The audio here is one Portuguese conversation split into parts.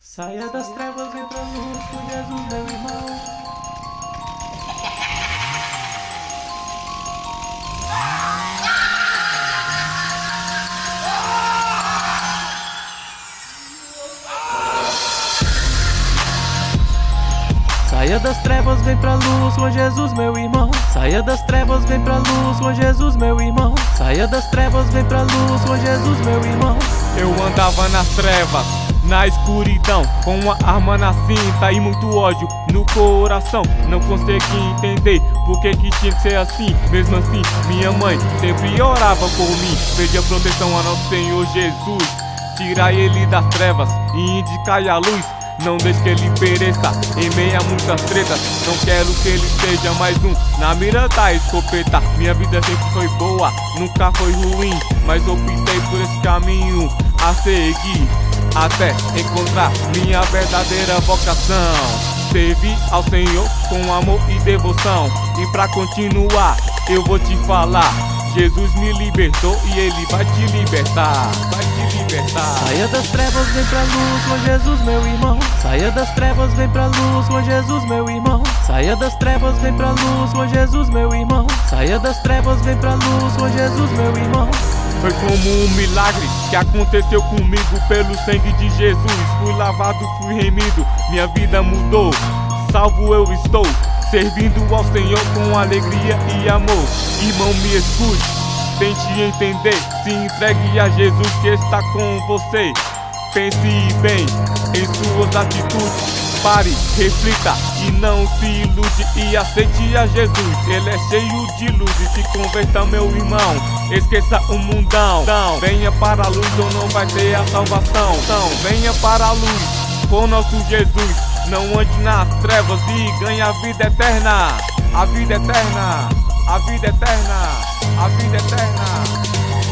Saia das trevas, vem pra luz com Jesus, meu irmão. Saia das trevas, vem pra luz com Jesus, meu irmão. Saia das trevas, vem pra luz com Jesus, meu irmão. Saia das trevas, vem pra luz com Jesus, meu irmão. Eu andava nas trevas, na escuridão, com uma arma na cinta e muito ódio no coração. Não consegui entender por que tinha que ser assim. Mesmo assim, minha mãe sempre orava por mim. Pede a proteção a nosso Senhor Jesus. Tirai ele das trevas e indicai a luz. Não deixe que ele pereça em meio a muitas tretas. Não quero que ele seja mais um na mira da escopeta. Minha vida sempre foi boa, nunca foi ruim, mas optei por esse caminho a seguir, até encontrar minha verdadeira vocação. Servir ao Senhor com amor e devoção. E pra continuar, eu vou te falar: Jesus me libertou e Ele vai te libertar. Vai te libertar. Saia das trevas, vem pra luz com Jesus, meu irmão. Saia das trevas, vem pra luz com Jesus, meu irmão. Saia das trevas, vem pra luz com Jesus, meu irmão. Saia das trevas, vem pra luz com Jesus, meu irmão. Foi como um milagre que aconteceu comigo pelo sangue de Jesus. Fui lavado, fui remido, minha vida mudou. Salvo eu estou, servindo ao Senhor com alegria e amor. Irmão, me escute, tente entender, se entregue a Jesus que está com você. Pense bem em suas atitudes. Pare, reflita e não se ilude e aceite a Jesus. Ele é cheio de luz e se converta, meu irmão. Esqueça o mundão. Então, venha para a luz ou não vai ter a salvação. Então, venha para a luz com nosso Jesus. Não ande nas trevas e ganhe a vida eterna. A vida eterna, a vida eterna, a vida eterna.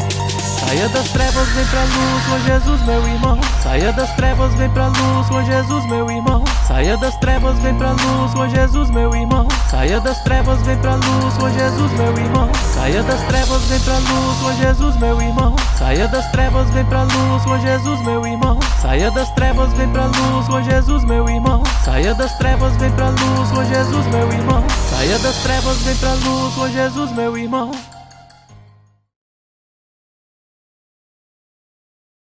Saia das trevas, vem pra luz com Jesus, meu irmão. Saia das trevas, vem pra luz com Jesus, meu irmão. Saia das trevas, vem pra luz com Jesus, meu irmão. Saia das trevas, vem pra luz com Jesus, meu irmão. Saia das trevas, vem pra luz com Jesus, meu irmão. Saia das trevas, vem pra luz com Jesus, meu irmão. Saia das trevas, vem pra luz com Jesus, meu irmão. Saia das trevas, vem pra luz com Jesus, meu irmão. Saia das trevas, vem pra luz com Jesus, meu irmão.